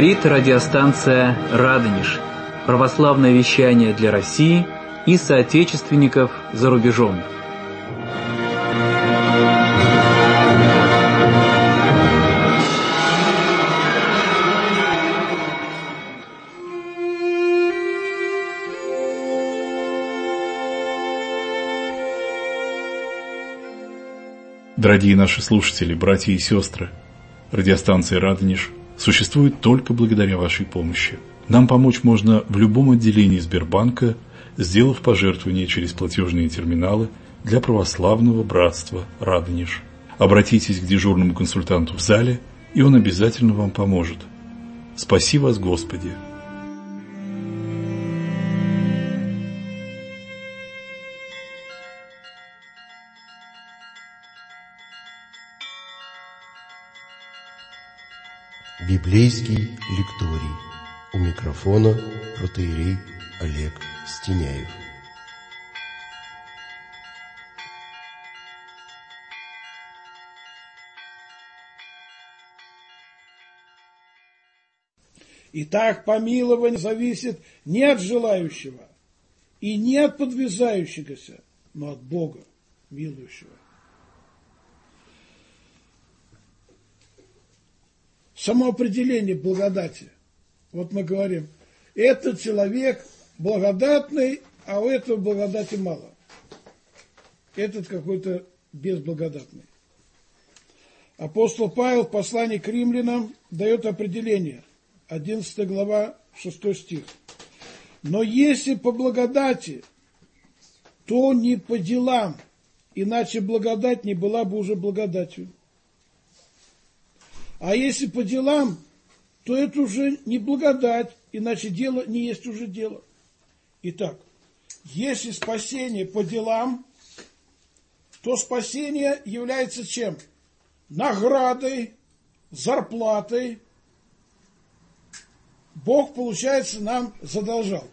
Говорит радиостанция «Радонеж». Православное вещание для России и соотечественников за рубежом. Дорогие наши слушатели, братья и сестры, радиостанция «Радонеж» существует только благодаря вашей помощи. Нам помочь можно в любом отделении Сбербанка, сделав пожертвование через платежные терминалы для православного братства «Радонеж». Обратитесь к дежурному консультанту в зале, и он обязательно вам поможет. Спаси вас, Господи! Библейский лекторий. У микрофона протоиерей Олег Стеняев. Итак, помилование зависит не от желающего и не от подвязающегося, но от Бога, милующего. Само определение благодати. Вот мы говорим, этот человек благодатный, а у этого благодати мало. Этот какой-то безблагодатный. Апостол Павел в послании к римлянам дает определение. 11 глава, 6 стих. Но если по благодати, то не по делам, иначе благодать не была бы уже благодатью. А если по делам, то это уже не благодать, иначе дело не есть уже дело. Итак, если спасение по делам, то спасение является чем? Наградой, зарплатой. Бог, получается, нам задолжал.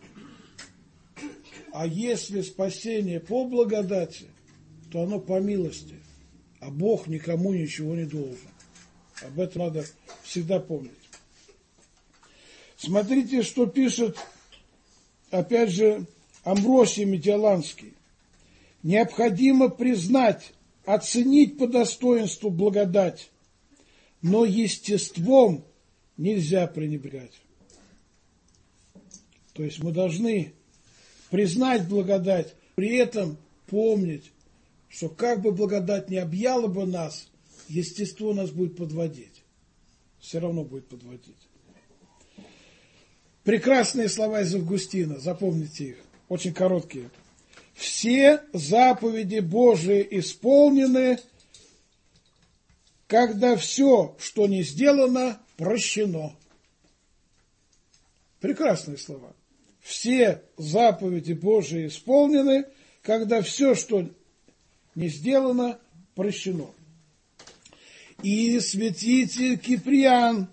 А если спасение по благодати, то оно по милости, а Бог никому ничего не должен. Об этом надо всегда помнить. Смотрите, что пишет, опять же, Амвросий Медиаланский. Необходимо признать, оценить по достоинству благодать, но естеством нельзя пренебрегать. То есть мы должны признать благодать, при этом помнить, что как бы благодать не объяла бы нас, естество нас будет подводить. Все равно будет подводить. Прекрасные слова из Августина, запомните их, очень короткие. Все заповеди Божии исполнены, когда все, что не сделано, прощено. Прекрасные слова. Все заповеди Божии исполнены, когда все, что не сделано, прощено. И святитель Киприан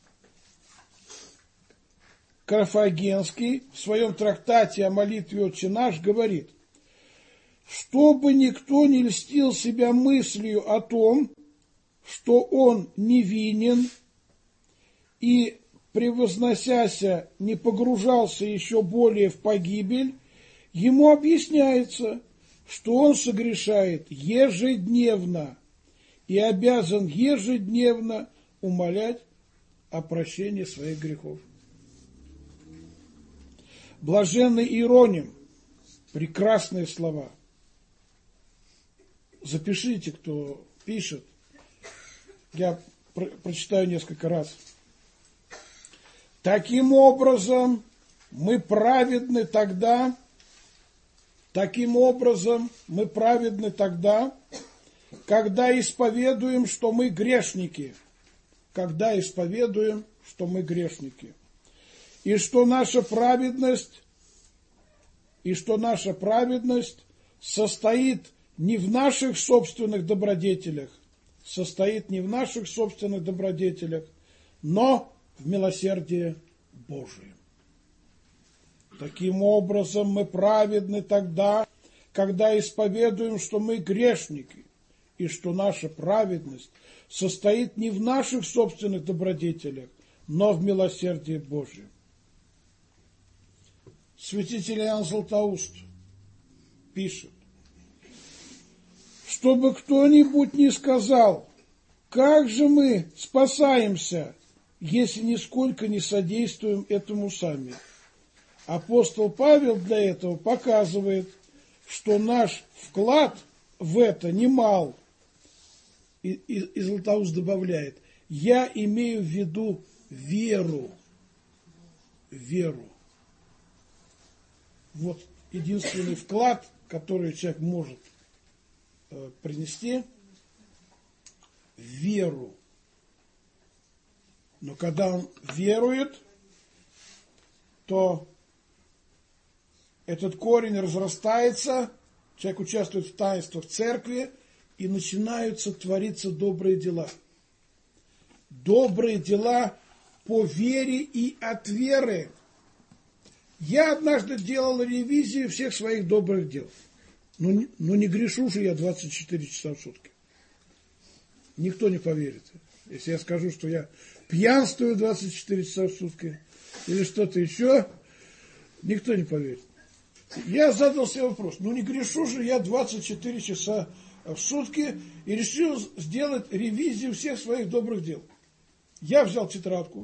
Карфагенский в своем трактате о молитве «Отче наш» говорит, чтобы никто не льстил себя мыслью о том, что он невинен и, превозносяся, не погружался еще более в погибель, ему объясняется, что он согрешает ежедневно и обязан ежедневно умолять о прощении своих грехов. Блаженный Иероним, прекрасные слова. Запишите, кто пишет. Я прочитаю несколько раз. Таким образом, мы праведны тогда, когда исповедуем, что мы грешники. И что наша праведность состоит не в наших собственных добродетелях, но в милосердии Божием. Таким образом, мы праведны тогда, когда исповедуем, что мы грешники, и что наша праведность состоит не в наших собственных добродетелях, но в милосердии Божьем. Святитель Иоанн Златоуст пишет: чтобы кто-нибудь не сказал, как же мы спасаемся, если нисколько не содействуем этому сами. Апостол Павел для этого показывает, что наш вклад в это немал. И Златоуст добавляет: я имею в виду веру. Веру. Вот единственный вклад, который человек может принести – веру. Но когда он верует, то этот корень разрастается, человек участвует в таинствах церкви, и начинаются твориться добрые дела. Добрые дела по вере и от веры. Я однажды делал ревизию всех своих добрых дел. Ну не грешу же я 24 часа в сутки. Никто не поверит. Если я скажу, что я пьянствую 24 часа в сутки или что-то еще, никто не поверит. Я задал себе вопрос: ну не грешу же я 24 часа в сутки, и решил сделать ревизию всех своих добрых дел. Я взял тетрадку,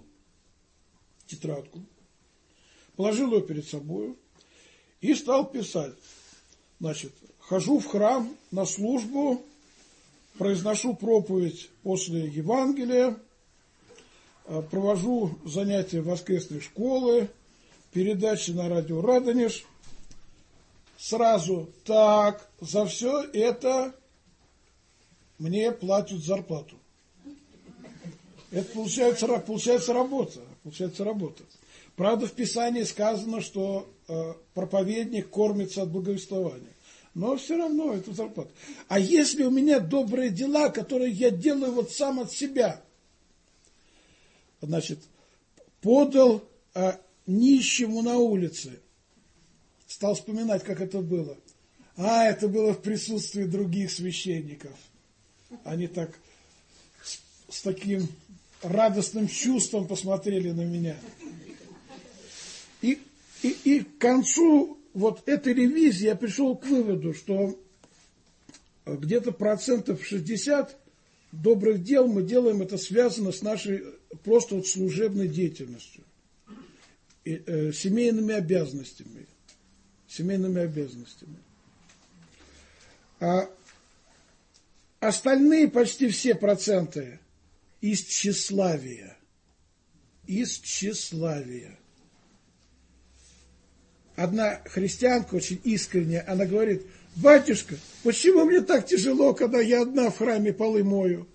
положил ее перед собой и стал писать. Значит, хожу в храм на службу, произношу проповедь после Евангелия, провожу занятия воскресной школы, передачи на радио «Радонеж». Сразу так, за все это мне платят зарплату. Это получается работа. Правда, в Писании сказано, что проповедник кормится от благовествования. Но все равно это зарплата. А если у меня добрые дела, которые я делаю вот сам от себя, значит, подал нищему на улице, стал вспоминать, как это было. Это было в присутствии других священников. Они так с таким радостным чувством посмотрели на меня. И к концу вот этой ревизии я пришел к выводу, что где-то 60% добрых дел мы делаем, это связано с нашей просто вот служебной деятельностью, семейными обязанностями. А остальные почти все проценты из тщеславия. Одна христианка очень искренняя, она говорит: батюшка, почему мне так тяжело, когда я одна в храме полы мою?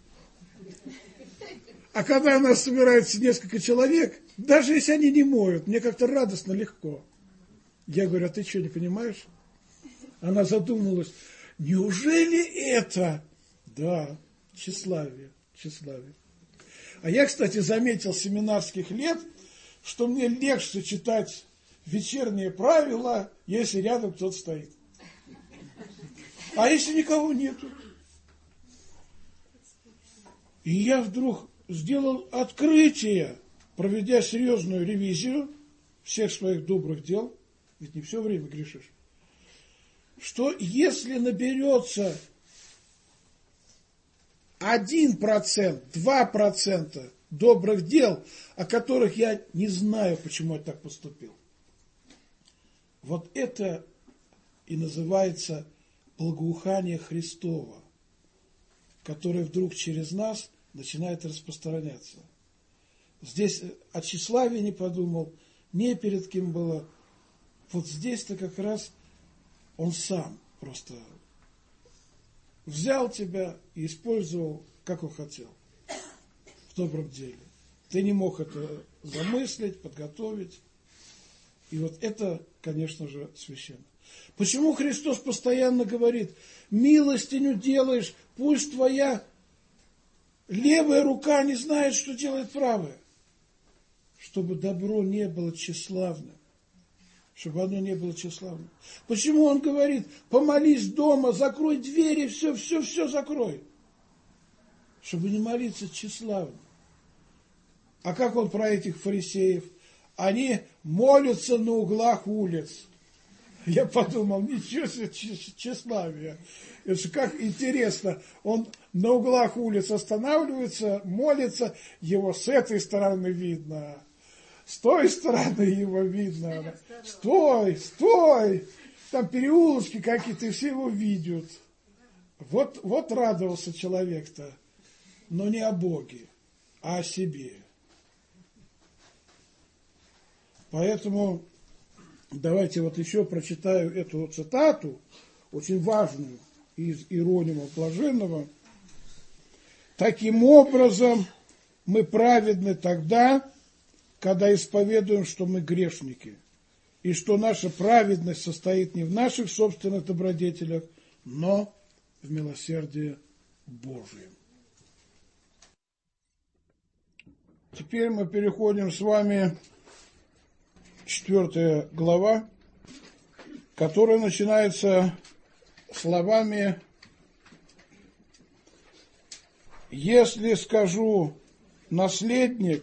А когда у нас собирается несколько человек, даже если они не моют, мне как-то радостно, легко. Я говорю: а ты что, не понимаешь? Она задумалась: неужели это? Да, тщеславие. А я, кстати, заметил с семинарских лет, что мне легче читать вечерние правила, если рядом кто-то стоит. А если никого нету? И я вдруг сделал открытие, проведя серьезную ревизию всех своих добрых дел, ведь не все время грешишь, что если наберется 1%, 2% добрых дел, о которых я не знаю, почему я так поступил, вот это и называется благоухание Христово, которое вдруг через нас начинает распространяться. Здесь о тщеславии не подумал, не перед кем было. Вот здесь-то как раз он сам просто взял тебя и использовал, как он хотел, в добром деле. Ты не мог это замыслить, подготовить. И вот это, конечно же, священно. Почему Христос постоянно говорит: милостиню делаешь, пусть твоя левая рука не знает, что делает правая? Чтобы добро не было тщеславным. Чтобы оно не было тщеславным. Почему он говорит: помолись дома, закрой двери, все закрой? Чтобы не молиться тщеславно. А как он про этих фарисеев? Они молятся на углах улиц. Я подумал, ничего себе тщеславие. Это же как интересно. Он на углах улиц останавливается, молится, его с этой стороны видно, с той стороны его видно. Стой, стой! Там переулочки какие-то, и все его видят. Вот радовался человек-то, но не о Боге, а о себе. Поэтому давайте вот еще прочитаю эту цитату, очень важную, из Иеронима Блаженного. «Таким образом, мы праведны тогда, когда исповедуем, что мы грешники, и что наша праведность состоит не в наших собственных добродетелях, но в милосердии Божьем». Теперь мы переходим с вами к 4 глава, которая начинается словами: «Если скажу наследник,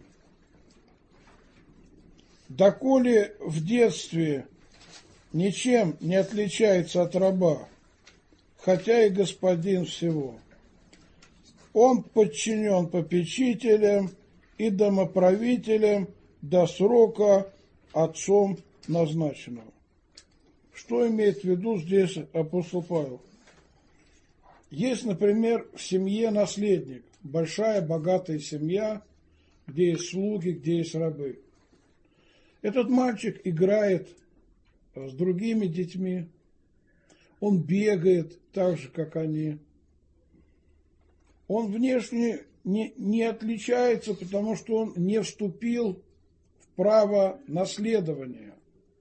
доколе в детстве ничем не отличается от раба, хотя и господин всего. Он подчинен попечителям и домоправителям до срока отцом назначенного». Что имеет в виду здесь апостол Павел? Есть, например, в семье наследник, большая богатая семья, где есть слуги, где есть рабы. Этот мальчик играет с другими детьми, он бегает так же, как они. Он внешне не отличается, потому что он не вступил в право наследования.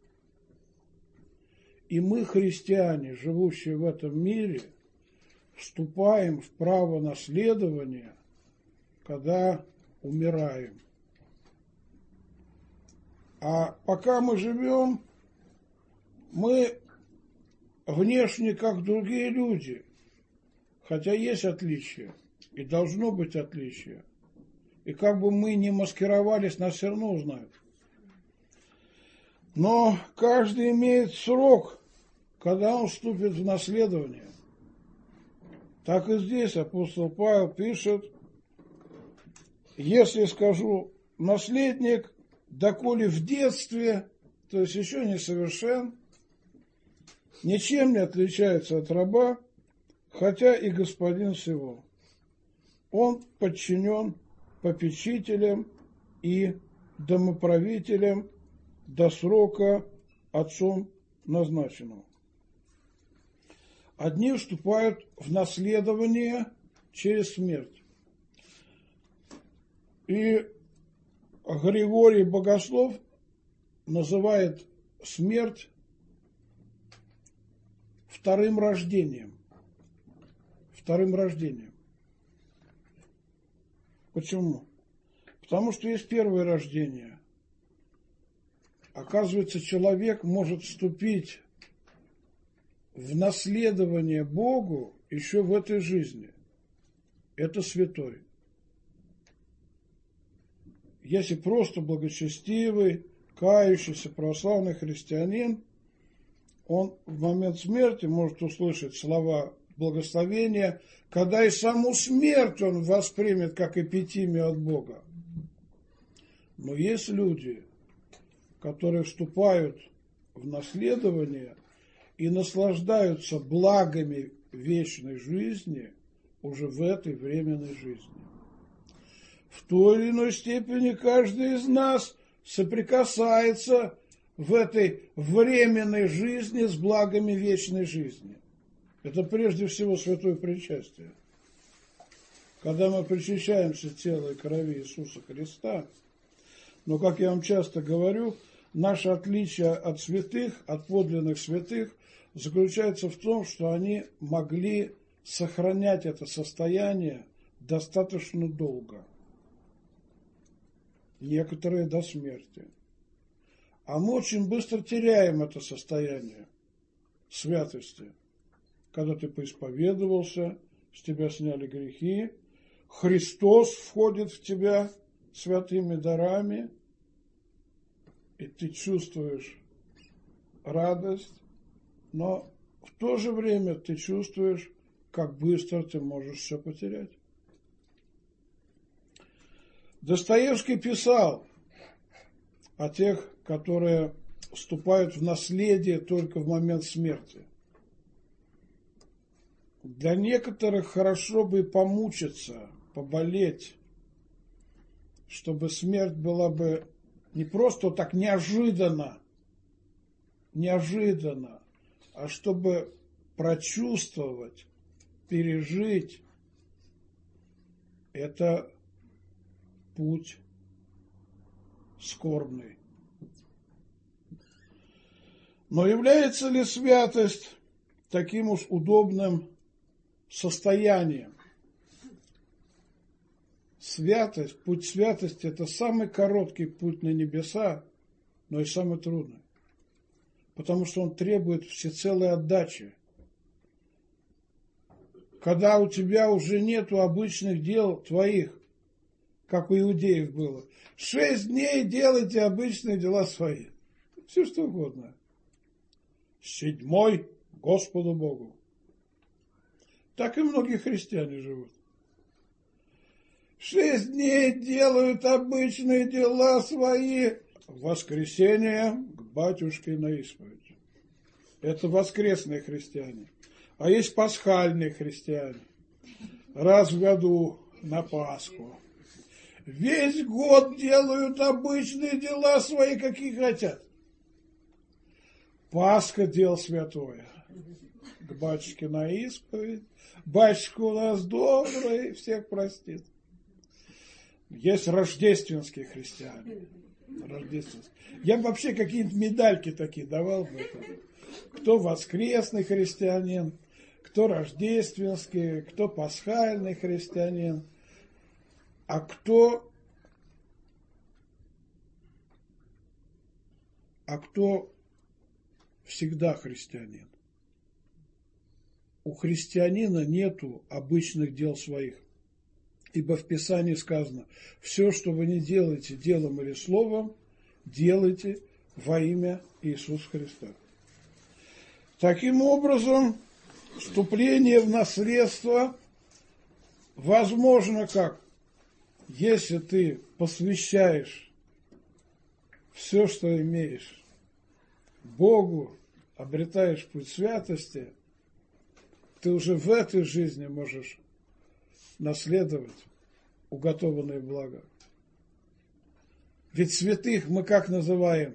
И мы, христиане, живущие в этом мире, вступаем в право наследования, когда умираем. А пока мы живем, мы внешне как другие люди, хотя есть отличия, и должно быть отличие. И как бы мы ни маскировались, нас все равно узнают. Но каждый имеет срок, когда он вступит в наследование. Так и здесь апостол Павел пишет: «Если скажу наследник, доколе в детстве, то есть еще не совершен, ничем не отличается от раба, хотя и господин всего. Он подчинен попечителям и домоправителям до срока отцом назначенного». Одни вступают в наследование через смерть. И Григорий Богослов называет смерть вторым рождением. Вторым рождением. Почему? Потому что есть первое рождение. Оказывается, человек может вступить в наследование Богу еще в этой жизни. Это святой. Если просто благочестивый, кающийся православный христианин, он в момент смерти может услышать слова благословения, когда и саму смерть он воспримет как эпитимию от Бога. Но есть люди, которые вступают в наследование и наслаждаются благами вечной жизни уже в этой временной жизни. В той или иной степени каждый из нас соприкасается в этой временной жизни с благами вечной жизни. Это прежде всего святое причастие. Когда мы причащаемся тела и крови Иисуса Христа, но, как я вам часто говорю, наше отличие от святых, от подлинных святых, заключается в том, что они могли сохранять это состояние достаточно долго. Некоторые до смерти. А мы очень быстро теряем это состояние святости. Когда ты поисповедовался, с тебя сняли грехи, Христос входит в тебя, святыми дарами, и ты чувствуешь радость, но в то же время ты чувствуешь, как быстро ты можешь все потерять. Достоевский писал о тех, которые вступают в наследие только в момент смерти. Для некоторых хорошо бы помучиться, поболеть, чтобы смерть была бы не просто так неожиданно, а чтобы прочувствовать, пережить. Это путь скорбный. Но является ли святость таким уж удобным состоянием? Святость, путь святости – это самый короткий путь на небеса, но и самый трудный. Потому что он требует всецелой отдачи. Когда у тебя уже нету обычных дел твоих, как у иудеев было. 6 дней делайте обычные дела свои. Все что угодно. 7-й Господу Богу. Так и многие христиане живут. 6 дней делают обычные дела свои. В воскресенье к батюшке на исповедь. Это воскресные христиане. А есть пасхальные христиане. Раз в году на Пасху. Весь год делают обычные дела свои, какие хотят. Пасха – дело святое. К батюшке на исповедь. Батюшка у нас добрый, всех простит. Есть рождественские христиане. Рождественские. Я бы вообще какие-нибудь медальки такие давал бы. Кто воскресный христианин, кто рождественский, кто пасхальный христианин, а кто всегда христианин. У христианина нету обычных дел своих. Ибо в Писании сказано: все, что вы не делаете делом или словом, делайте во имя Иисуса Христа. Таким образом, вступление в наследство возможно как? Если ты посвящаешь все, что имеешь, Богу, обретаешь путь святости, ты уже в этой жизни можешь наследовать уготованные блага. Ведь святых мы как называем?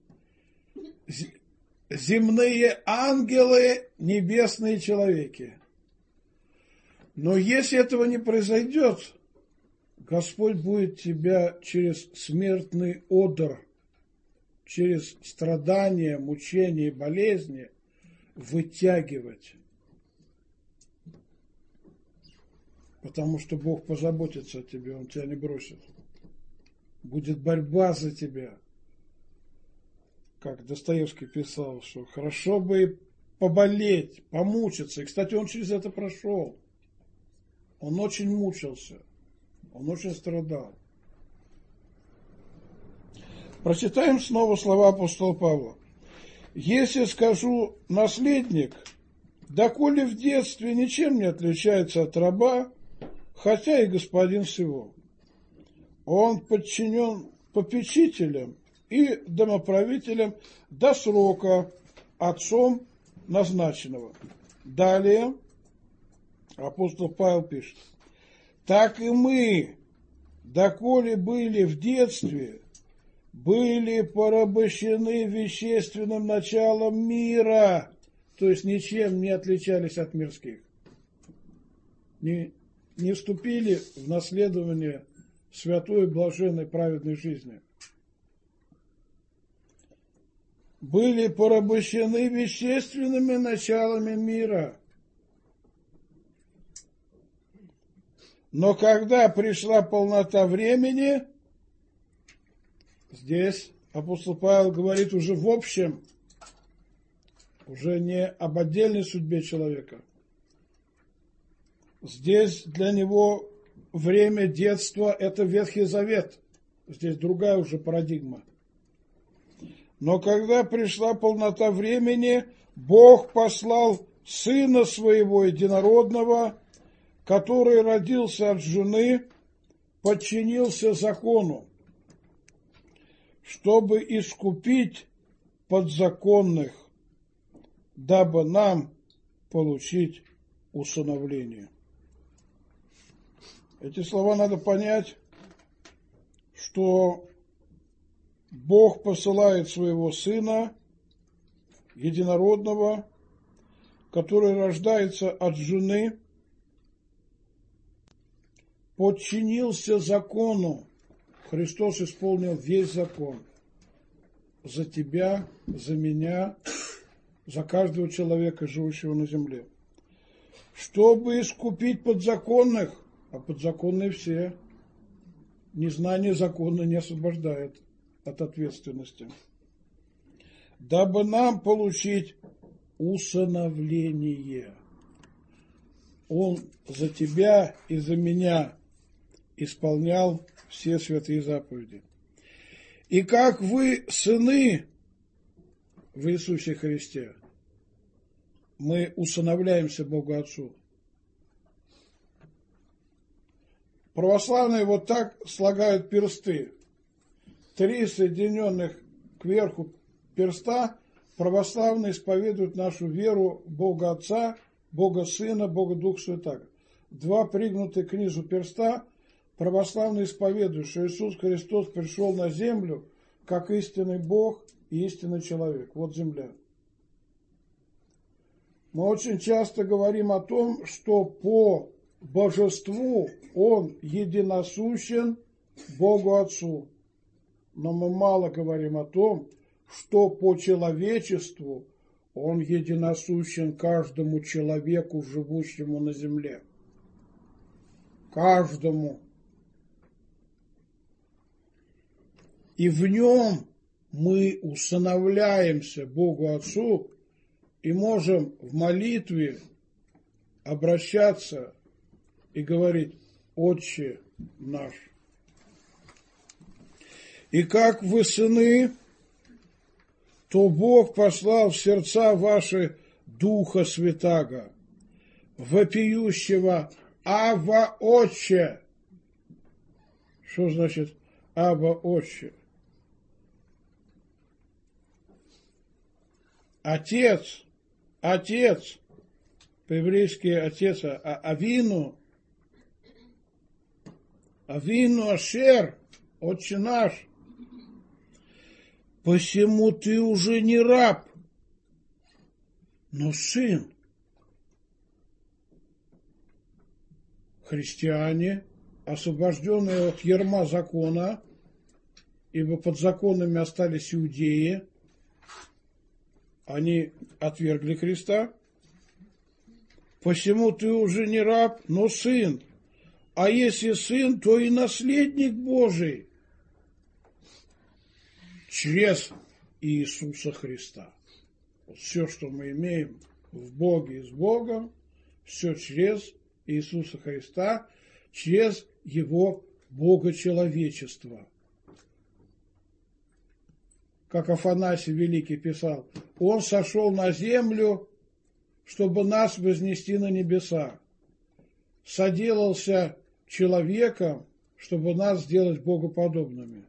Земные ангелы, небесные человеки. Но если этого не произойдет, Господь будет тебя через смертный одр, через страдания, мучения, болезни вытягивать. Потому что Бог позаботится о тебе, Он тебя не бросит. Будет борьба за тебя. Как Достоевский писал, что хорошо бы поболеть, помучиться. И, кстати, он через это прошел. Он очень мучился. Он очень страдал. Прочитаем снова слова апостола Павла. «Если скажу наследник, доколе в детстве ничем не отличается от раба, хотя и господин всего. Он подчинен попечителям и домоправителям до срока, отцом назначенного». Далее апостол Павел пишет: «Так и мы, доколе были в детстве, были порабощены вещественным началом мира», то есть ничем не отличались от мирских, не вступили в наследование святой, блаженной, праведной жизни. Были порабощены вещественными началами мира. Но когда пришла полнота времени, здесь апостол Павел говорит уже в общем, уже не об отдельной судьбе человека. Здесь для него время детства – это Ветхий Завет. Здесь другая уже парадигма. Но когда пришла полнота времени, Бог послал Сына Своего Единородного, который родился от жены, подчинился закону, чтобы искупить подзаконных, дабы нам получить усыновление. Эти слова надо понять, что Бог посылает своего Сына Единородного, который рождается от жены, подчинился закону. Христос исполнил весь закон. За тебя, за меня, за каждого человека, живущего на земле. Чтобы искупить подзаконных, а подзаконные все, незнание закона не освобождает от ответственности. Дабы нам получить усыновление. Он за тебя и за меня исполнял все святые заповеди. И как вы, сыны в Иисусе Христе, мы усыновляемся Богу Отцу. Православные вот так слагают персты. 3 соединенных кверху перста православные исповедуют нашу веру Бога Отца, Бога Сына, Бога Духа Святаго. 2 пригнутые к низу перста православные исповедуют, что Иисус Христос пришел на землю как истинный Бог и истинный человек. Вот земля. Мы очень часто говорим о том, что по божеству Он единосущен Богу Отцу. Но мы мало говорим о том, что по человечеству Он единосущен каждому человеку, живущему на земле. Каждому. И в Нем мы усыновляемся Богу Отцу и можем в молитве обращаться и говорить: «Отче наш». И как вы сыны, то Бог послал в сердца ваши Духа Святаго, вопиющего «Авва, Отче». Что значит «Авва, Отче»? Отец, отец, по-еврейски отец, авину, авину ашер, Отче наш. Посему ты уже не раб, но сын. Христиане, освобожденные от ярма закона, ибо под законами остались иудеи, они отвергли Христа. Посему ты уже не раб, но сын. А если сын, то и наследник Божий через Иисуса Христа. Вот все, что мы имеем в Боге и с Богом, все через Иисуса Христа, через Его богочеловечество. Как Афанасий Великий писал, Он сошел на землю, чтобы нас вознести на небеса. Соделался человеком, чтобы нас сделать богоподобными.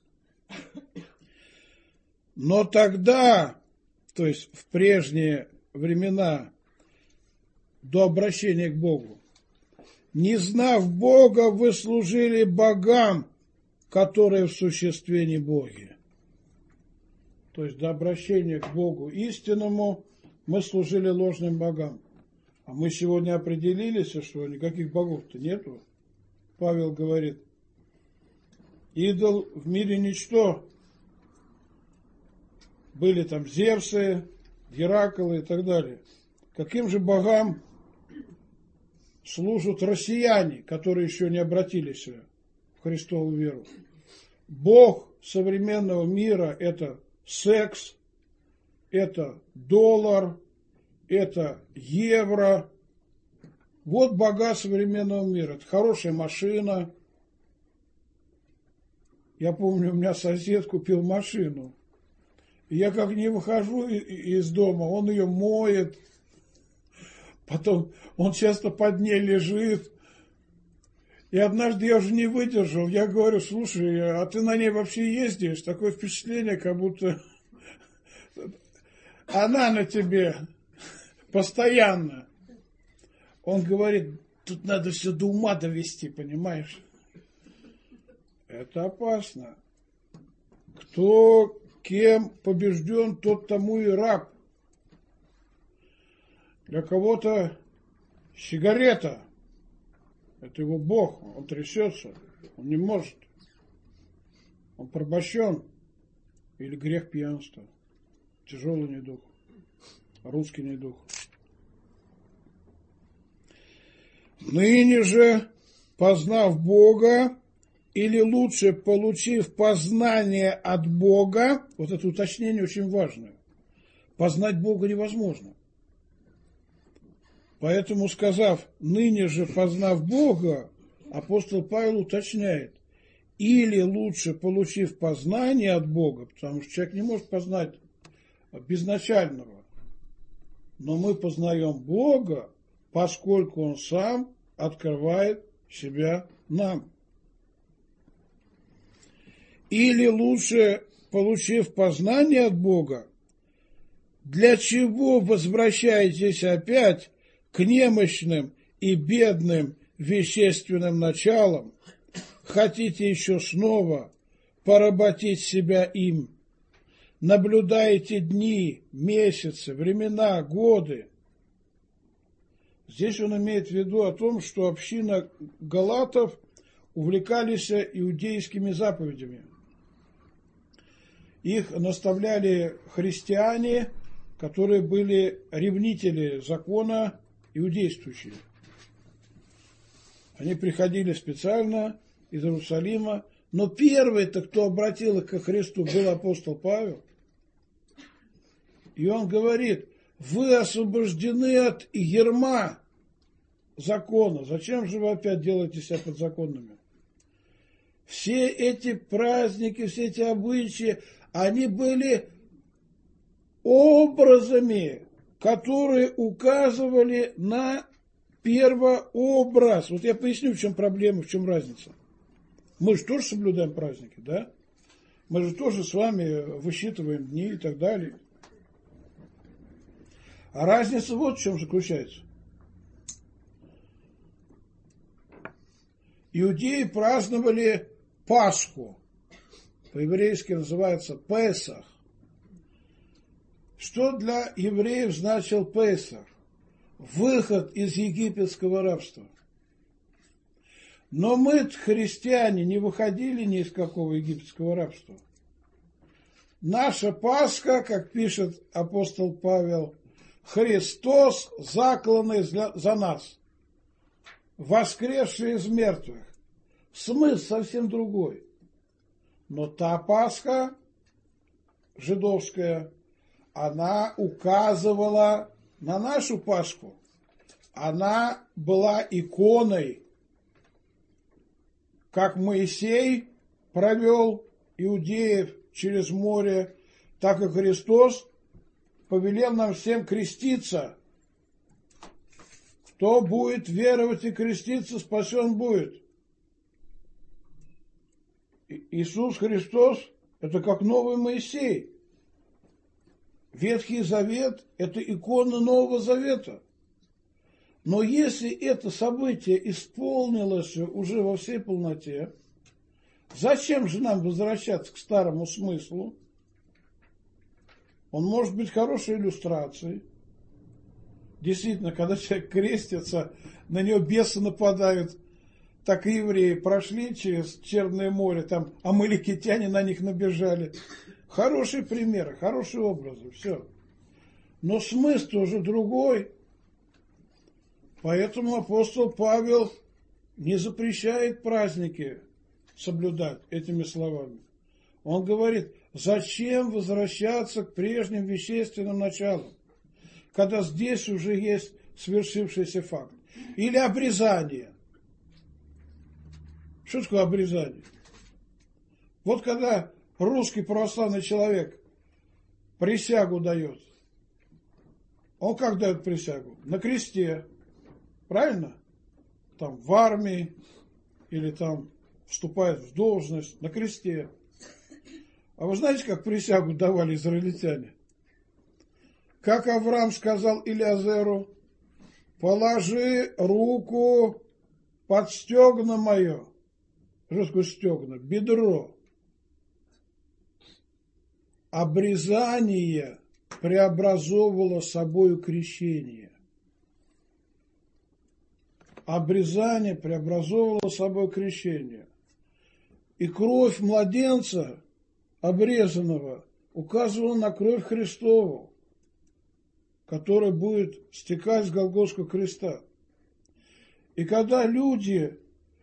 Но тогда, то есть в прежние времена, до обращения к Богу, не знав Бога, вы служили богам, которые в существе не боги. То есть до обращения к Богу истинному мы служили ложным богам. А мы сегодня определились, что никаких богов-то нету. Павел говорит, идол в мире ничто. Были там Зевсы, Гераклы и так далее. Каким же богам служат россияне, которые еще не обратились в Христову веру? Бог современного мира – это секс, это доллар, это евро. Вот бога современного мира. Это хорошая машина. Я помню, у меня сосед купил машину. И я как не выхожу из дома, он ее моет. Потом он часто под ней лежит. И однажды я уже не выдержал. Я говорю: слушай, а ты на ней вообще ездишь? Такое впечатление, как будто она на тебе постоянно. Он говорит: тут надо все до ума довести, понимаешь? Это опасно. Кто кем побежден, тот тому и раб. Для кого-то сигарета – это его Бог, он трясется, он не может. Он порабощен. Или грех пьянства, тяжелый недуг, русский недуг. Ныне же, познав Бога, или лучше, получив познание от Бога, вот это уточнение очень важное, познать Бога невозможно. Поэтому, сказав «ныне же, познав Бога», апостол Павел уточняет: или лучше, получив познание от Бога, потому что человек не может познать безначального, но мы познаем Бога, поскольку Он сам открывает себя нам. Или лучше, получив познание от Бога, для чего возвращаетесь опять к немощным и бедным вещественным началам, хотите еще снова поработить себя им, наблюдаете дни, месяцы, времена, годы. Здесь он имеет в виду о том, что община галатов увлекались иудейскими заповедями. Их наставляли христиане, которые были ревнители закона иудействующие. Они приходили специально из Иерусалима, но первый-то, кто обратил их ко Христу, был апостол Павел. И он говорит: вы освобождены от ярма закона. Зачем же вы опять делаете себя подзаконными? Все эти праздники, все эти обычаи, они были образами, которые указывали на первообраз. Вот я поясню, в чем проблема, в чем разница. Мы же тоже соблюдаем праздники, да? Мы же тоже с вами высчитываем дни и так далее. А разница вот в чем заключается. Иудеи праздновали Пасху. По-еврейски называется Песах. Что для евреев значил Песах? Выход из египетского рабства. Но мы, христиане, не выходили ни из какого египетского рабства. Наша Пасха, как пишет апостол Павел, Христос, закланный за нас, воскресший из мертвых. Смысл совсем другой. Но та Пасха жидовская, она указывала на нашу Пасху. Она была иконой, как Моисей провел иудеев через море, так и Христос повелел нам всем креститься. Кто будет веровать и креститься, спасен будет. Иисус Христос – это как новый Моисей. Ветхий Завет – это икона Нового Завета. Но если это событие исполнилось уже во всей полноте, зачем же нам возвращаться к старому смыслу? Он может быть хорошей иллюстрацией. Действительно, когда человек крестится, на него бесы нападают. Так и евреи прошли через Черное море, там амаликитяне на них набежали. Хорошие примеры, хорошие образы, все. Но смысл уже другой. Поэтому апостол Павел не запрещает праздники соблюдать этими словами. Он говорит: зачем возвращаться к прежним вещественным началам, когда здесь уже есть свершившийся факт. Или обрезание. Что такое обрезание? Вот когда русский православный человек присягу дает, он как дает присягу? На кресте, правильно? Там в армии или там вступает в должность, на кресте. А вы знаете, как присягу давали израильтяне? Как Авраам сказал Илиазеру: положи руку под стегно мое. Что такое стегно? Бедро. Обрезание преобразовывало собою крещение. Обрезание преобразовывало собой крещение. И кровь младенца, обрезанного, указывала на кровь Христову, которая будет стекать с Голгофского креста. И когда люди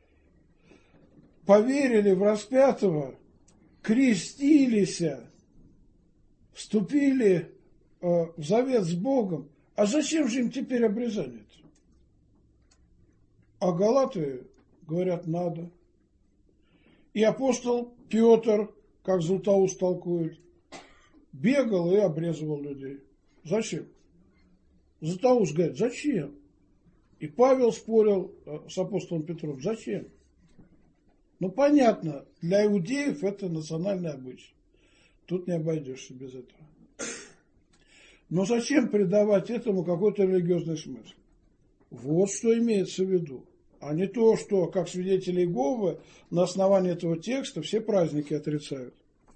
поверили в распятого, крестились, вступили в завет с Богом, а зачем же им теперь обрезание-то? А галаты говорят, надо. И апостол Петр, как Златоуст толкует, бегал и обрезывал людей. Зачем? Златоуст говорит, зачем? И Павел спорил с апостолом Петром, зачем? Ну, понятно, для иудеев это национальный обычай. Тут не обойдешься без этого. Но зачем придавать этому какой-то религиозный смысл? Вот что имеется в виду. А не то, что, как свидетели Иеговы, на основании этого текста все праздники отрицают.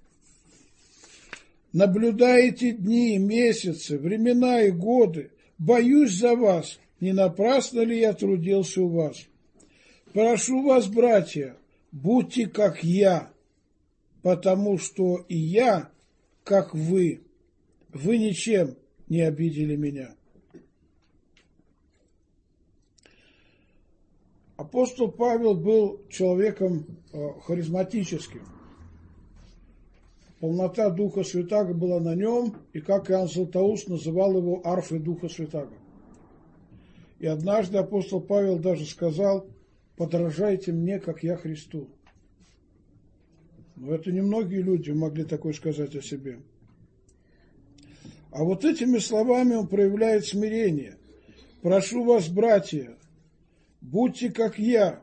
Наблюдаете дни, месяцы, времена и годы. Боюсь за вас, не напрасно ли я трудился у вас. Прошу вас, братья, будьте как я, потому что и я, как вы. Вы ничем не обидели меня. Апостол Павел был человеком харизматическим. Полнота Духа Святаго была на нем, и, как Иоанн Златоуст называл его, арфой Духа Святаго. И однажды апостол Павел даже сказал: подражайте мне, как я Христу. Но это немногие люди могли такое сказать о себе. А вот этими словами он проявляет смирение. Прошу вас, братья, будьте как я,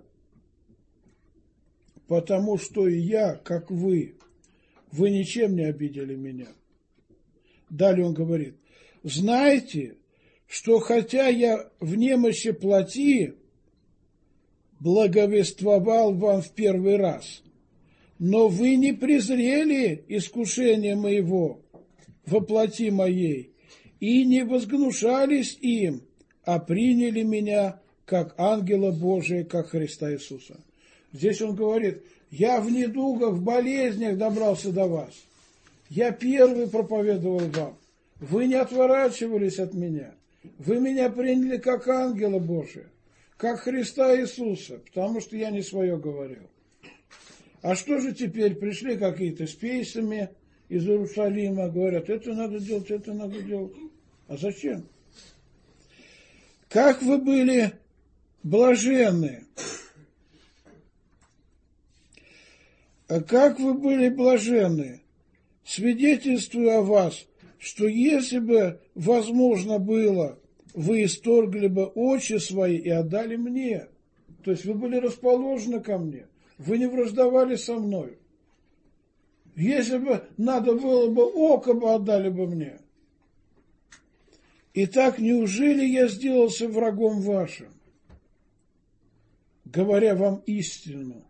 потому что и я, как вы. Вы ничем не обидели меня. Далее он говорит: знайте, что хотя я в немощи плоти благовествовал вам в первый раз, но вы не презрели искушения моего во плоти моей и не возгнушались им, а приняли меня как ангела Божия, как Христа Иисуса. Здесь он говорит: я в недугах, в болезнях добрался до вас. Я первый проповедовал вам. Вы не отворачивались от меня. Вы меня приняли как ангела Божия, как Христа Иисуса, потому что я не свое говорил. А что же теперь? Пришли какие-то с пейсами из Иерусалима, говорят, это надо делать, это надо делать. А зачем? Как вы были блаженны! Как вы были блаженны! Свидетельствую о вас, что если бы возможно было, вы исторгли бы очи свои и отдали мне. То есть вы были расположены ко мне, вы не враждовали со мной. Если бы надо было бы, око бы отдали бы мне. Итак, неужели я сделался врагом вашим, говоря вам истину?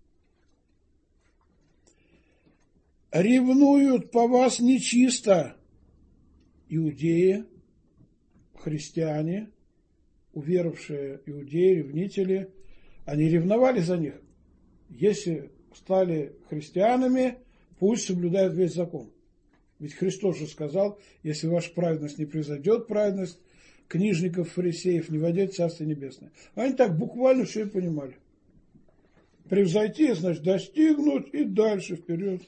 Ревнуют по вас нечисто иудеи, христиане, уверовавшие иудеи, ревнители. Они ревновали за них. Если стали христианами, пусть соблюдают весь закон. Ведь Христос же сказал: если ваша праведность не превзойдет праведность книжников, фарисеев, не войдет в Царство Небесное. Они так буквально все и понимали. Превзойти, значит, достигнуть и дальше вперед.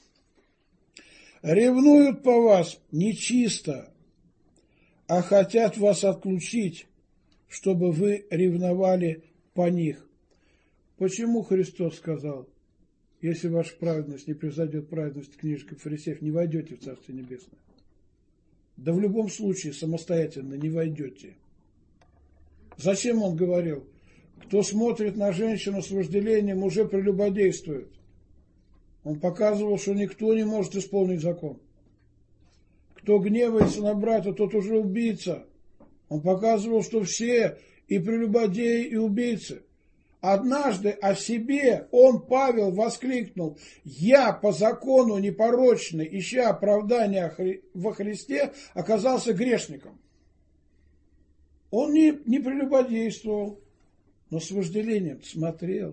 Ревнуют по вас нечисто, а хотят вас отключить, чтобы вы ревновали по них. Почему Христос сказал: если ваша праведность не превзойдет праведность книжников и фарисеев, не войдете в Царствие Небесное. Да в любом случае самостоятельно не войдете. Зачем он говорил? Кто смотрит на женщину с вожделением, уже прелюбодействует. Он показывал, что никто не может исполнить закон. Кто гневается на брата, тот уже убийца. Он показывал, что все и прелюбодеи, и убийцы. Однажды о себе он, Павел, воскликнул: «Я по закону непорочный, ища оправдания во Христе, оказался грешником». Он не прелюбодействовал, но с вожделением смотрел.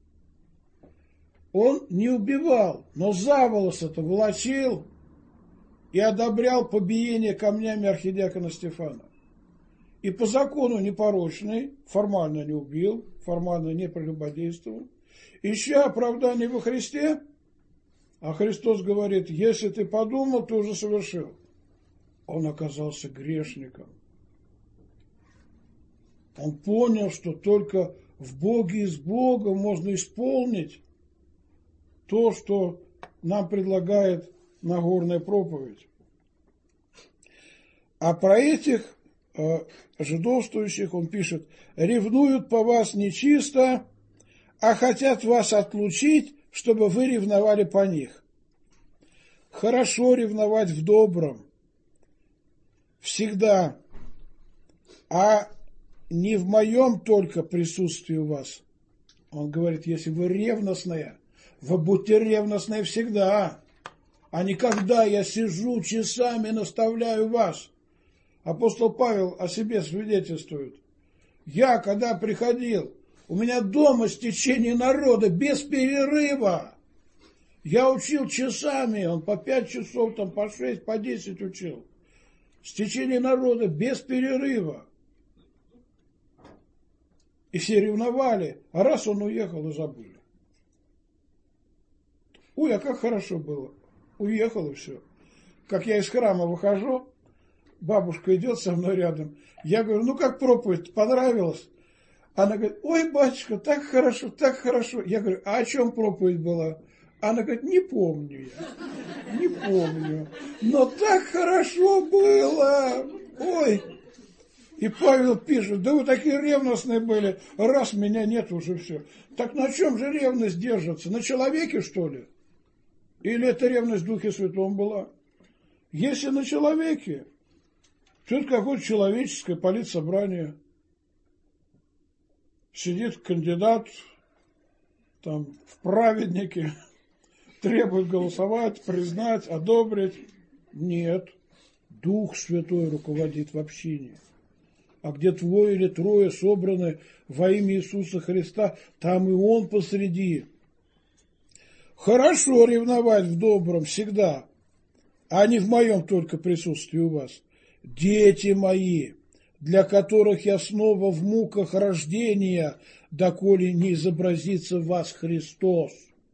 Он не убивал, но за волосы-то волочил и одобрял побиение камнями архидиакона Стефана. И по закону непорочный, формально не убил, формально не прелюбодействовал, ища оправдание во Христе, а Христос говорит: если ты подумал, ты уже совершил. Он оказался грешником. Он понял, что только в Боге и с Богом можно исполнить то, что нам предлагает Нагорная проповедь. А про этих жидовствующих он пишет: ревнуют по вас нечисто, а хотят вас отлучить, чтобы вы ревновали по них. Хорошо ревновать в добром, всегда, а не в моем только присутствии у вас. Он говорит: если вы ревностная, вы будьте ревностной всегда, а не когда я сижу часами наставляю вас. Апостол Павел о себе свидетельствует: я, когда приходил, у меня дома стечение народа без перерыва. Я учил часами, он по 5 часов, там по 6, по 10 учил. Стечение народа без перерыва. И все ревновали, а раз он уехал, и забыли. Ой, а как хорошо было. Уехал, и все. Как я из храма выхожу, бабушка идет со мной рядом. Я говорю: ну как проповедь, понравилось? Она говорит: ой, батюшка, так хорошо, так хорошо. Я говорю: а о чем проповедь была? Она говорит: не помню я, не помню. Но так хорошо было. Ой. И Павел пишет: да вы такие ревностные были, раз меня нет, уже все. Так на чем же ревность держится? На человеке, что ли? Или это ревность в Духе Святом была? Если на человеке, то это какое-то человеческое политсобрание. Сидит кандидат там в праведнике, требует голосовать, признать, одобрить. Нет, Дух Святой руководит в общине. А где двое или трое собраны во имя Иисуса Христа, там и Он посреди. Хорошо ревновать в добром всегда, а не в моем только присутствии у вас. Дети мои, для которых я снова в муках рождения, доколе не изобразится в вас Христос.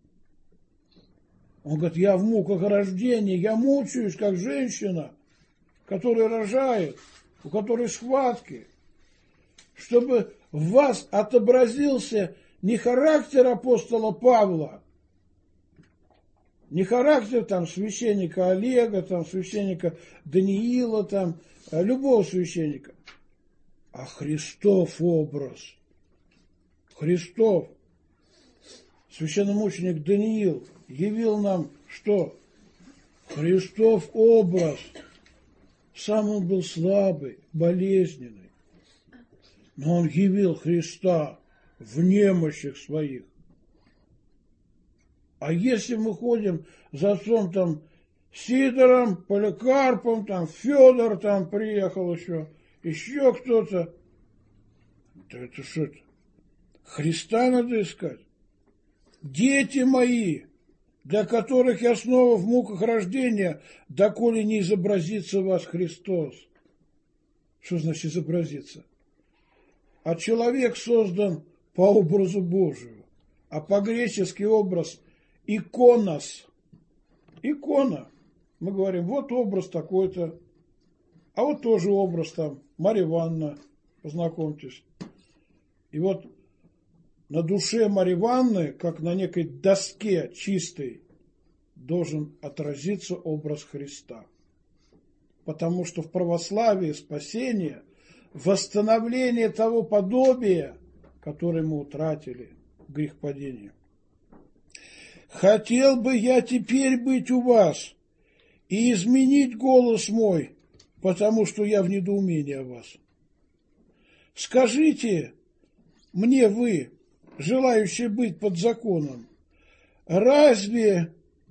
Он говорит: я в муках рождения, я мучаюсь, как женщина, которая рожает, у которой схватки, чтобы в вас отобразился не характер апостола Павла, не характер там священника Олега, там священника Даниила, там любого священника, а Христов образ. Христов. Священномученик Даниил явил нам что? Христов образ. Сам он был слабый, болезненный, но он явил Христа в немощах своих. А если мы ходим за отцом там Сидором, Поликарпом, там Федор там приехал еще кто-то, то это что-то? Христа надо искать. Дети мои, для которых я снова в муках рождения, доколе не изобразится в вас Христос. Что значит изобразиться? А человек создан по образу Божию, а по-гречески образ иконос. Икона. Мы говорим: вот образ такой-то, а вот тоже образ там Марья Ивановна, познакомьтесь. И вот на душе Марьи Ивановны, как на некой доске чистой, должен отразиться образ Христа. Потому что в православии спасение, восстановление того подобия, которое мы утратили в грехопадении. Хотел бы я теперь быть у вас и изменить голос мой, потому что я в недоумении о вас. Скажите мне вы, желающие быть под законом, разве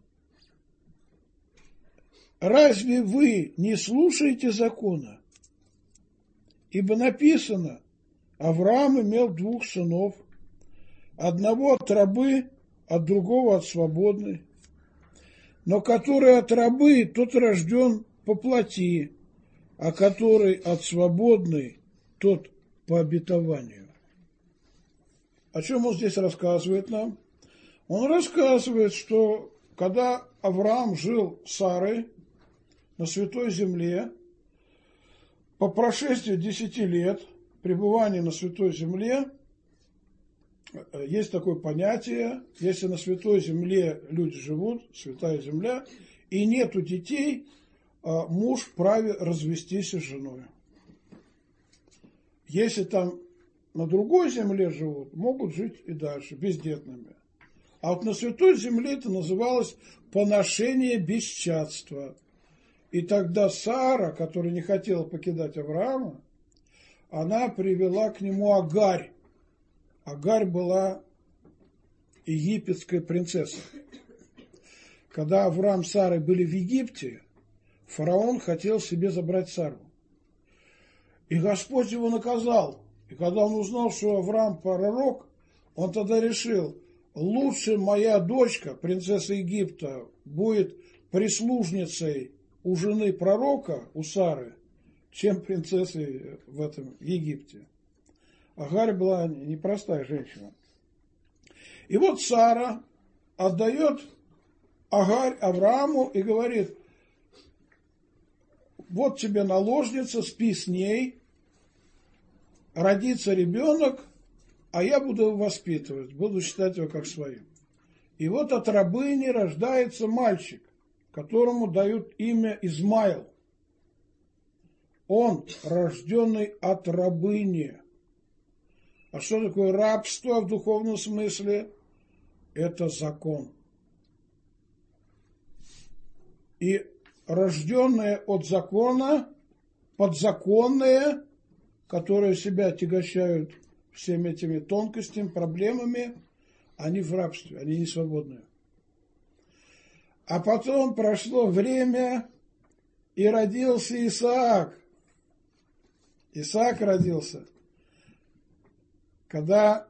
вы не слушаете закона? Ибо написано, Авраам имел 2 сынов, одного от рабы, от другого от свободной. Но который от рабы, тот рожден по плоти, а который от свободной, тот по обетованию. О чем он здесь рассказывает нам? Он рассказывает, что когда Авраам жил с Сарой на Святой Земле, по прошествии 10 лет пребывания на Святой Земле, есть такое понятие, если на Святой Земле люди живут, Святая Земля, и нету детей, муж вправе развестись с женой. Если там на другой земле живут, могут жить и дальше, бездетными. А вот на Святой Земле это называлось поношение бесчадства. И тогда Сара, которая не хотела покидать Авраама, она привела к нему Агарь. Агарь была египетская принцесса. Когда Авраам с Сарой были в Египте, фараон хотел себе забрать Сару. И Господь его наказал. И когда он узнал, что Авраам пророк, он тогда решил, лучше моя дочка, принцесса Египта, будет прислужницей у жены пророка, у Сары, чем принцессой в этом Египте. Агарь была непростая женщина. И вот Сара отдает Агарь Аврааму и говорит, вот тебе наложница, спи с ней, родится ребенок, а я буду его воспитывать, буду считать его как своим. И вот от рабыни рождается мальчик, которому дают имя Измаил. Он рожденный от рабыни. А что такое рабство в духовном смысле? Это закон. И рожденные от закона, подзаконные, которые себя отягощают всеми этими тонкостями, проблемами, они в рабстве, они не свободные. А потом прошло время, и родился Исаак. Исаак родился, когда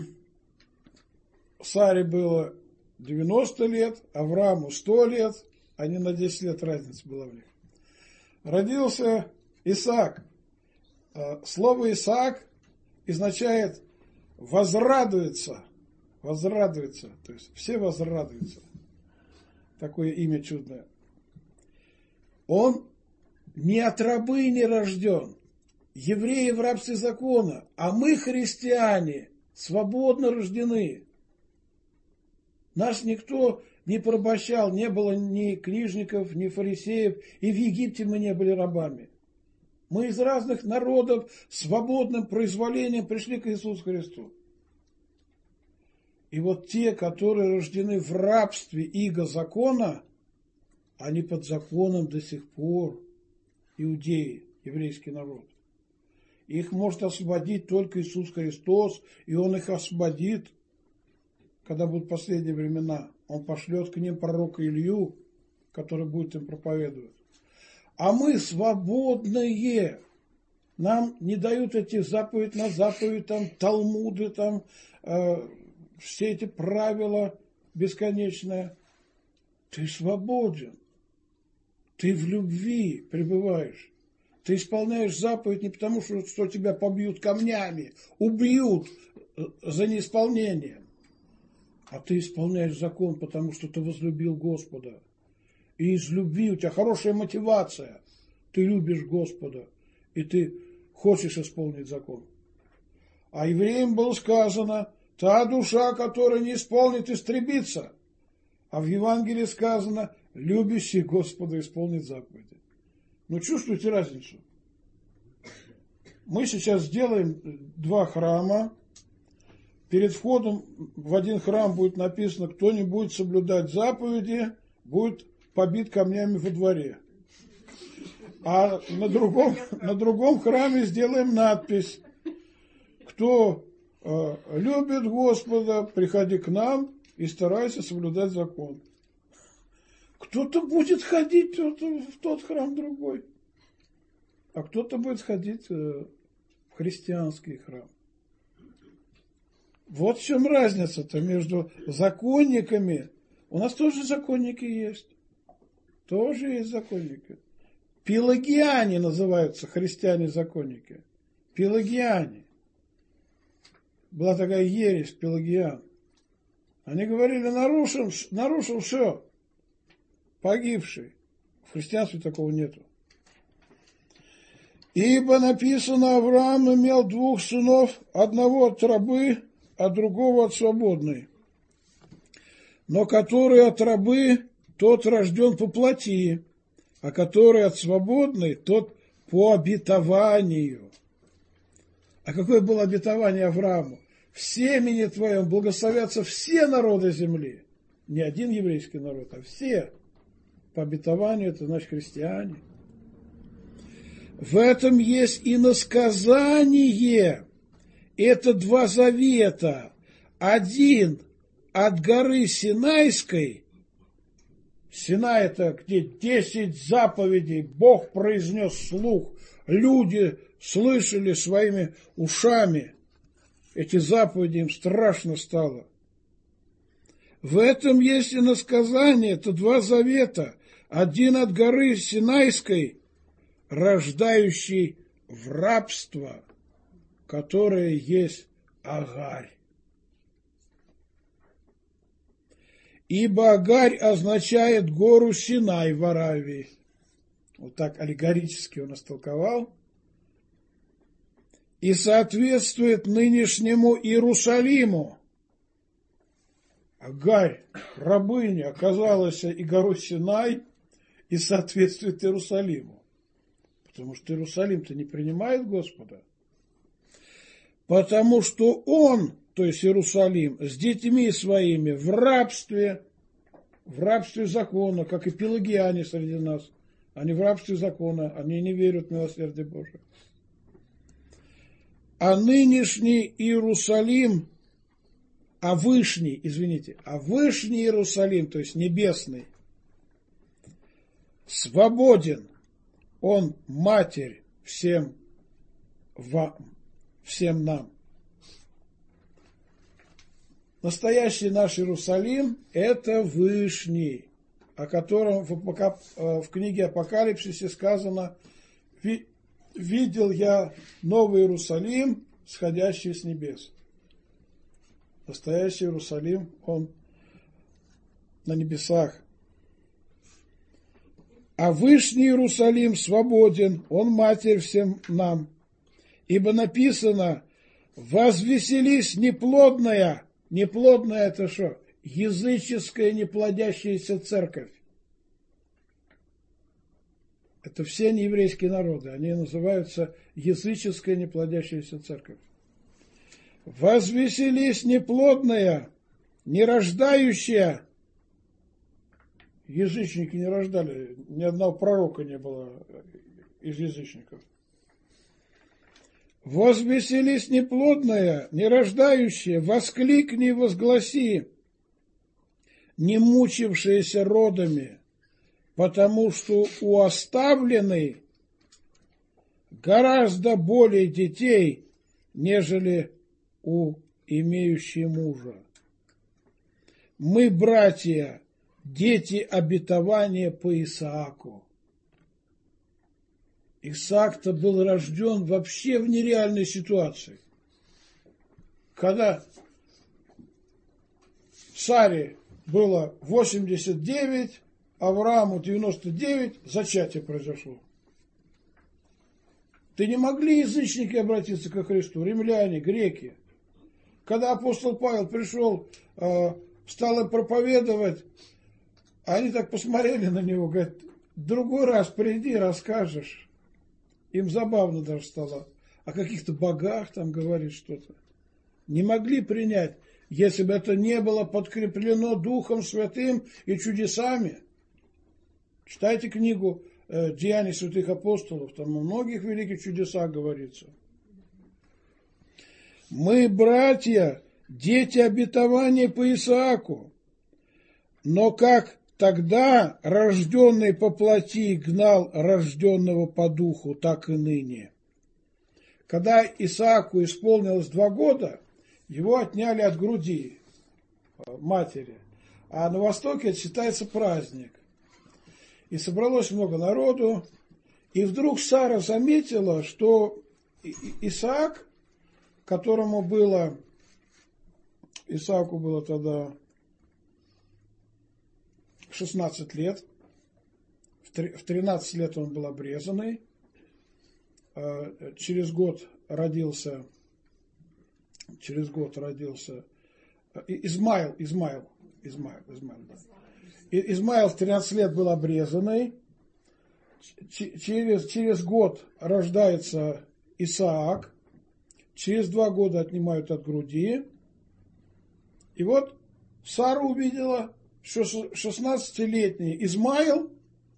Саре было 90 лет, Аврааму 100 лет, они на 10 лет разница была в них. Родился Исаак. Слово Исаак означает возрадуется, возрадуется, то есть все возрадуются. Такое имя чудное. Он не от рабыни рожден, евреи в рабстве закона, а мы, христиане, свободно рождены. Нас никто не порабощал, не было ни книжников, ни фарисеев, и в Египте мы не были рабами. Мы из разных народов свободным произволением пришли к Иисусу Христу. И вот те, которые рождены в рабстве иго закона, они под законом до сих пор, иудеи, еврейский народ. Их может освободить только Иисус Христос, и Он их освободит, когда будут последние времена. Он пошлет к ним пророка Илью, который будет им проповедовать. А мы свободные. Нам не дают эти заповедь на заповедь, там, талмуды, там, все эти правила бесконечные. Ты свободен. Ты в любви пребываешь. Ты исполняешь заповедь не потому, что тебя побьют камнями, убьют за неисполнение. А ты исполняешь закон, потому что ты возлюбил Господа. И из любви у тебя хорошая мотивация. Ты любишь Господа, и ты хочешь исполнить закон. А евреям было сказано, та душа, которая не исполнит, истребится. А в Евангелии сказано, любящий Господа исполнит заповеди. Ну, чувствуете разницу? Мы сейчас сделаем 2 храма. Перед входом в один храм будет написано, кто не будет соблюдать заповеди, будет побит камнями во дворе. А на другом храме сделаем надпись, кто любит Господа, приходи к нам и старайся соблюдать закон. Кто-то будет ходить в тот храм другой, а кто-то будет ходить в христианский храм. Вот в чем разница-то между законниками. У нас тоже законники есть. Тоже есть законники. Пелагиане называются христиане-законники. Пелагиане. Была такая ересь пелагиан. Они говорили, нарушил все. Погибший. В христианстве такого нету. Ибо написано, Авраам имел 2 сынов, одного от рабы, а другого от свободной. Но который от рабы, тот рожден по плоти, а который от свободной, тот по обетованию. А какое было обетование Аврааму? В семени твоем благословятся все народы земли. Не один еврейский народ, а все. По обетованию, это значит христиане. В этом есть иносказание. Это 2 завета. Один от горы Синайской. Синай это где 10 заповедей Бог произнес вслух. Люди слышали своими ушами. Эти заповеди, им страшно стало. В этом есть иносказание. Это 2 завета. Один от горы Синайской, рождающий в рабство, которое есть Агарь. Ибо Агарь означает гору Синай в Аравии. Вот так аллегорически он истолковал. И соответствует нынешнему Иерусалиму. Агарь, рабыня, оказалась и гору Синай, и соответствует Иерусалиму. Потому что Иерусалим-то не принимает Господа. Потому что он, то есть Иерусалим, с детьми своими в рабстве закона, как и пелагиане среди нас. Они в рабстве закона, они не верят в милосердие Божие. А нынешний Иерусалим, вышний Иерусалим, то есть небесный, свободен, он матерь всем вам, всем нам. Настоящий наш Иерусалим – это Вышний, о котором в книге Апокалипсисе сказано: «Видел я новый Иерусалим, сходящий с небес». Настоящий Иерусалим, он на небесах. А Вышний Иерусалим свободен, он матерь всем нам. Ибо написано: «Возвеселись неплодная». Неплодная это что? Языческая неплодящаяся церковь. Это все нееврейские народы, они называются языческая неплодящаяся церковь. «Возвеселись неплодная, нерождающая». Язычники не рождали, ни одного пророка не было из язычников. «Возвеселись неплодная, нерождающая, воскликни, возгласи, не мучившаяся родами, потому что у оставленной гораздо более детей, нежели у имеющей мужа. Мы, братья, дети обетования по Исааку». Исаак-то был рожден вообще в нереальной ситуации. Когда Саре было 89, Аврааму 99, зачатие произошло. Ты не могли язычники обратиться ко Христу, римляне, греки. Когда апостол Павел пришел, стал им проповедовать, они так посмотрели на него, говорят, другой раз приди, расскажешь. Им забавно даже стало. О каких-то богах там говорит что-то. Не могли принять, если бы это не было подкреплено Духом Святым и чудесами. Читайте книгу «Деяния святых апостолов», там о многих великих чудесах говорится. Мы, братья, дети обетования по Исааку, но как тогда рожденный по плоти гнал рожденного по духу, так и ныне. Когда Исааку исполнилось 2 года, его отняли от груди матери, а на Востоке это считается праздник. И собралось много народу, и вдруг Сара заметила, что Исааку было тогда 16 лет, в 13 лет он был обрезанный, через год родился Измаил, да. Измаил в 13 лет был обрезанный, через год рождается Исаак, через 2 года отнимают от груди. И вот Сара увидела, что 16-летний Измаил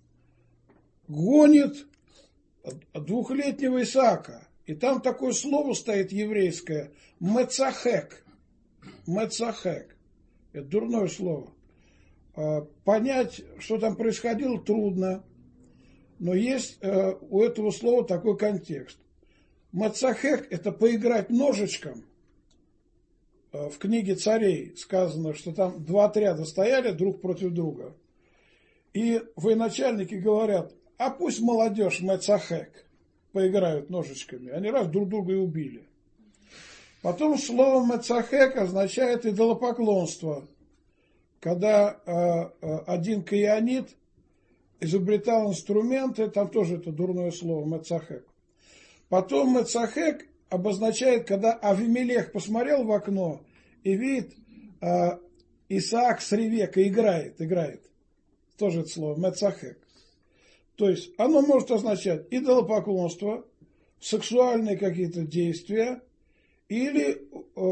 гонит 2-летнего Исаака. И там такое слово стоит еврейское – мецахек. Мецахек. Это дурное слово. Понять, что там происходило, трудно. Но есть у этого слова такой контекст. Мецахек – это поиграть ножичком. В книге царей сказано, что там 2 отряда стояли друг против друга. И военачальники говорят, а пусть молодежь мецахек поиграют ножичками. Они раз друг друга и убили. Потом слово мецахек означает идолопоклонство. Когда один каианит изобретал инструменты, там тоже это дурное слово мецахек. Потом мецахек обозначает, когда Авимелех посмотрел в окно и видит, Исаак с Ревекой играет. Тоже это слово мецахек. То есть оно может означать идолопоклонство, сексуальные какие-то действия или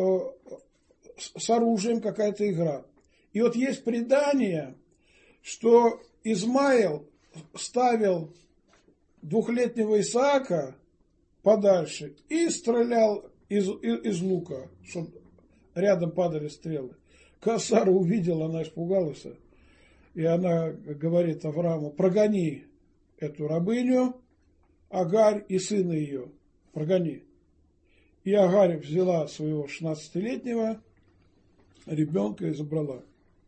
с оружием какая-то игра. И вот есть предание, что Измаил ставил 2-летнего Исаака подальше и стрелял из лука, чтобы рядом падали стрелы. Когда Сара увидела, она испугалась, и она говорит Аврааму, прогони эту рабыню, Агарь и сына ее, прогони. И Агарь взяла своего 16-летнего ребенка и забрала.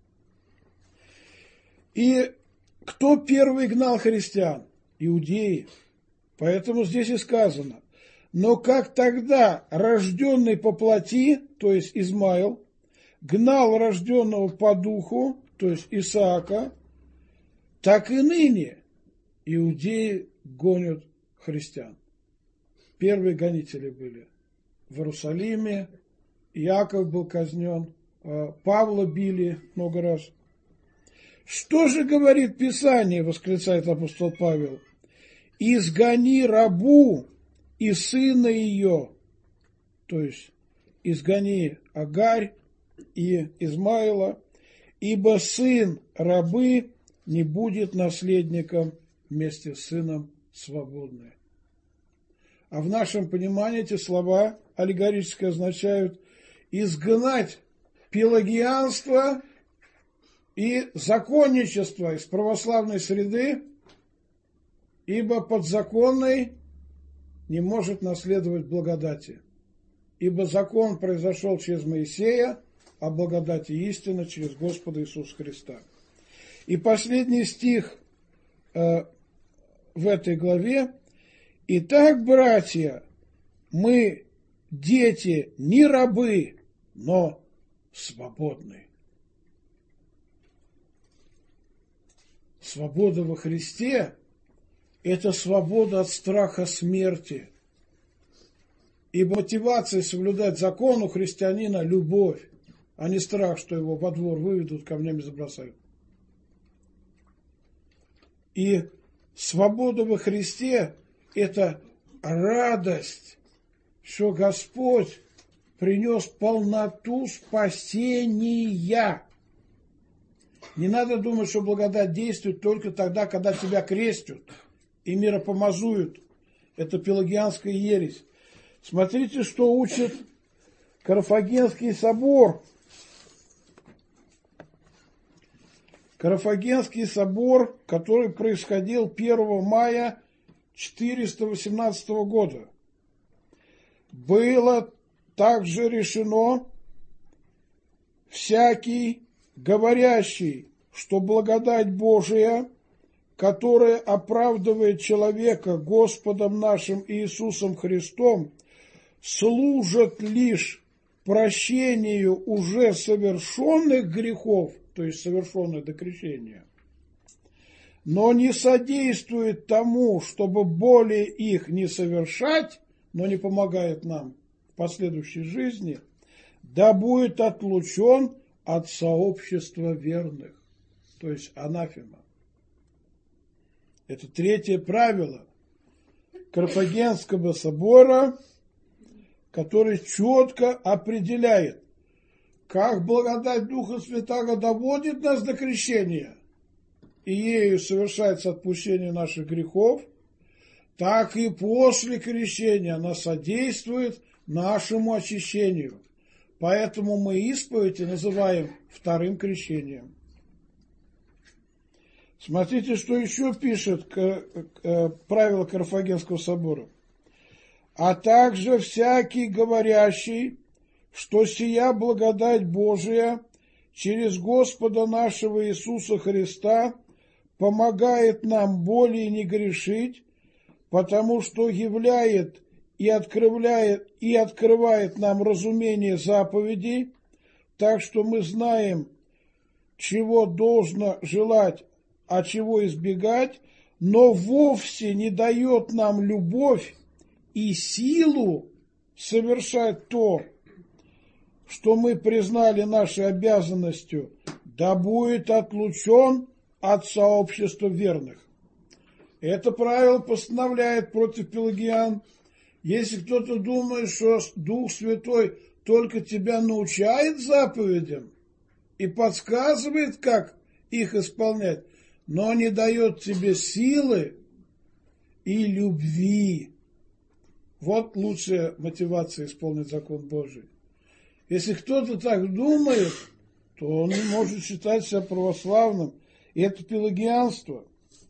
И кто первый гнал христиан? Иудеи. Поэтому здесь и сказано, но как тогда рожденный по плоти, то есть Измаил, гнал рожденного по духу, то есть Исаака, так и ныне иудеи гонят христиан. Первые гонители были в Иерусалиме, Иаков был казнен, Павла били много раз. Что же говорит Писание, восклицает апостол Павел? Изгони рабу и сына ее, то есть изгони Агарь и Измаила, ибо сын рабы не будет наследником вместе с сыном свободны. А в нашем понимании эти слова аллегорически означают изгнать пелагианство и законничество из православной среды, ибо подзаконный не может наследовать благодати. Ибо закон произошел через Моисея, а благодать и истина через Господа Иисуса Христа. И последний стих в этой главе. Итак, братья, мы дети не рабы, но свободны. Свобода во Христе – это свобода от страха смерти. Ибо мотивация соблюдать закон у христианина – любовь, а не страх, что его во двор выведут, камнями забросают. И свобода во Христе – это радость, что Господь принес полноту спасения. Не надо думать, что благодать действует только тогда, когда тебя крестят и миропомазуют. Это пелагианская ересь. Смотрите, что учит Карфагенский собор. Карфагенский собор, который происходил 1 мая 418 года. Было также решено: всякий, говорящий, что благодать Божия, которая оправдывает человека Господом нашим Иисусом Христом, служит лишь прощению уже совершенных грехов, то есть совершенных до крещения, но не содействует тому, чтобы более их не совершать, но не помогает нам в последующей жизни, да будет отлучен от сообщества верных, то есть анафема. Это третье правило Карфагенского собора, который четко определяет, как благодать Духа Святаго доводит нас до крещения, и ею совершается отпущение наших грехов, так и после крещения она содействует нашему очищению. Поэтому мы исповедь называем вторым крещением. Смотрите, что еще пишет правило Карфагенского собора. А также всякий, говорящий, что сия благодать Божия через Господа нашего Иисуса Христа помогает нам более не грешить, потому что являет и открывает нам разумение заповедей, так что мы знаем, чего должно желать, а чего избегать, но вовсе не дает нам любовь и силу совершать то, что мы признали нашей обязанностью, да будет отлучен от сообщества верных. Это правило постановляет против пелагиан. Если кто-то думает, что Дух Святой только тебя научает заповедям и подсказывает, как их исполнять, но не дает тебе силы и любви. Вот лучшая мотивация исполнить закон Божий. Если кто-то так думает, то он не может считать себя православным. И это пелагианство.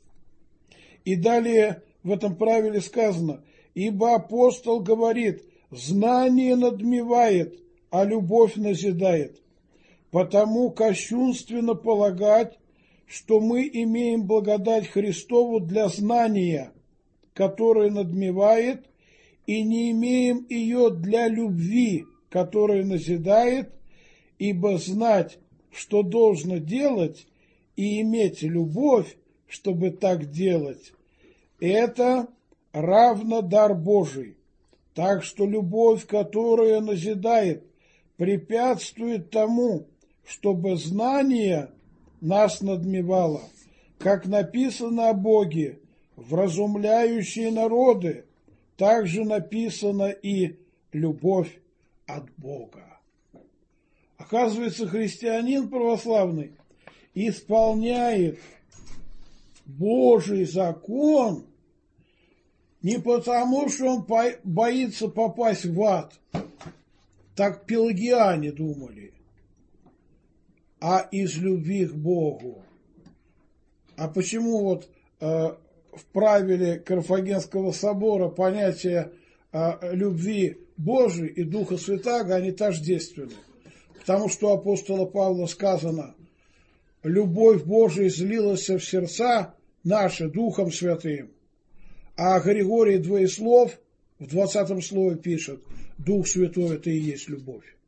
И далее в этом правиле сказано: ибо апостол говорит, знание надмевает, а любовь назидает. Потому кощунственно полагать, что мы имеем благодать Христову для знания, которое надмевает, и не имеем ее для любви, которая назидает, ибо знать, что должно делать, и иметь любовь, чтобы так делать, это равно дар Божий. Так что любовь, которая назидает, препятствует тому, чтобы знание нас надмевало, как написано о Боге, вразумляющие народы, также написано и любовь от Бога. Оказывается, христианин православный исполняет Божий закон не потому, что он боится попасть в ад, так пелагиане думали, а из любви к Богу. А почему вот в правиле Карфагенского собора понятие любви Божией и Духа Святаго, они тождественны? Потому что у апостола Павла сказано: любовь Божия излилась в сердца наши Духом Святым. А Григорий Двоеслов в 20 слове пишет: Дух Святой – это и есть любовь.